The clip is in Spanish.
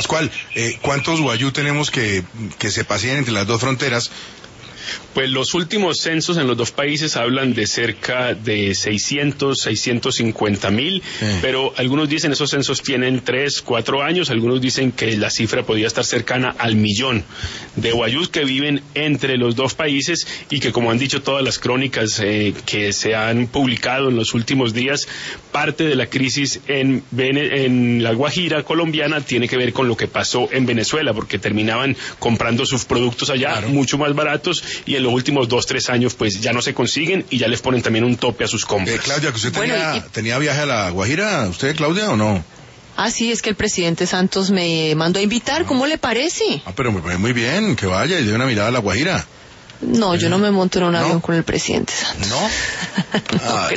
Pascual, ¿cuántos guayú tenemos que se pasean entre las dos fronteras? Pues los últimos censos en los dos países hablan de cerca de 650,000, pero algunos dicen esos censos tienen 3, 4 años, algunos dicen que la cifra podría estar cercana al 1,000,000 de guayús que viven entre los dos países y que, como han dicho todas las crónicas que se han publicado en los últimos días, parte de la crisis en la Guajira colombiana tiene que ver con lo que pasó en Venezuela, porque terminaban comprando sus productos allá, claro, mucho más baratos, y en los últimos 2, 3 años pues ya no se consiguen y ya les ponen también un tope a sus compras. Claudia, que usted tenía viaje a la Guajira, ¿usted, Claudia, o no? Ah, sí, es que el presidente Santos me mandó a invitar, ¿cómo le parece? Pero me parece muy bien, que vaya y dé una mirada a la Guajira. No, yo no me monto en un avión con el presidente Santos. ¿No? Ay,